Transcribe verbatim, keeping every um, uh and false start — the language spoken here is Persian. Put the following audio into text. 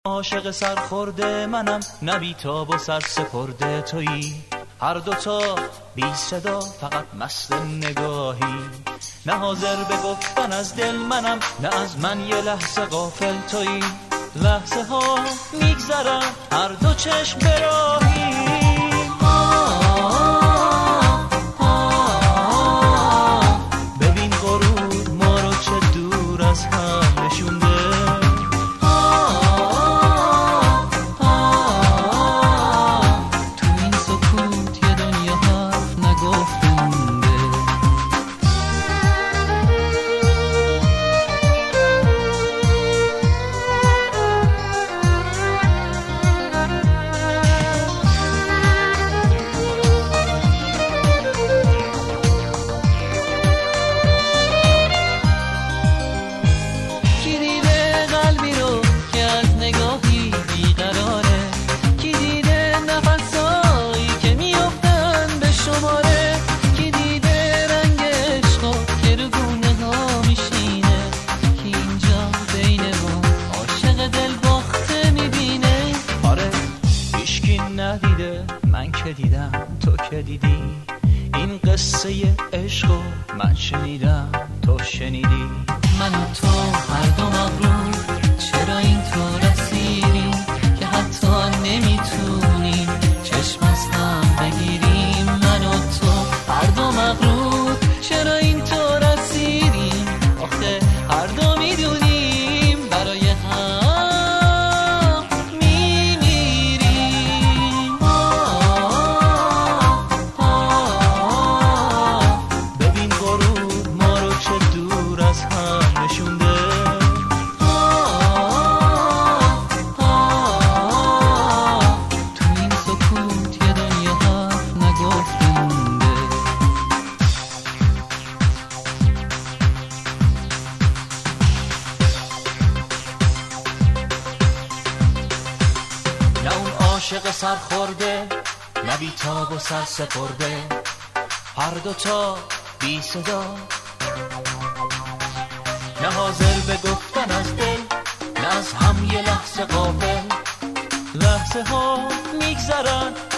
عاشق سرخورده منم، نه بیتاب و سرسپرده تویی. هر دوتا بی صدا فقط مست نگاهی، نه حاضر به گفتن از دل منم، نه از من یه لحظه غافل تویی. لحظه ها میگذرن هر دو چشم براهی. ببین غرور ما رو چه دور از هم نشونده. من که دیدم تو که دیدی، این قصه عشق و من شنیدم تو شنیدی. من و تو هر دو مغرور، چرا این تو رسیدیم که حتی نمیتونیم چشم از هم بگیریم. من و تو هر دو مغرور، چرا این تو رسیدیم آخه هر دو میدونیم برای هم عاشق سرخورده، نه بیتاب و سرسپرده. هر دوتا بی صدا، نه حاضر به گفتن از دل، نه از هم یه لحظه غافل. لحظه ها میگذرن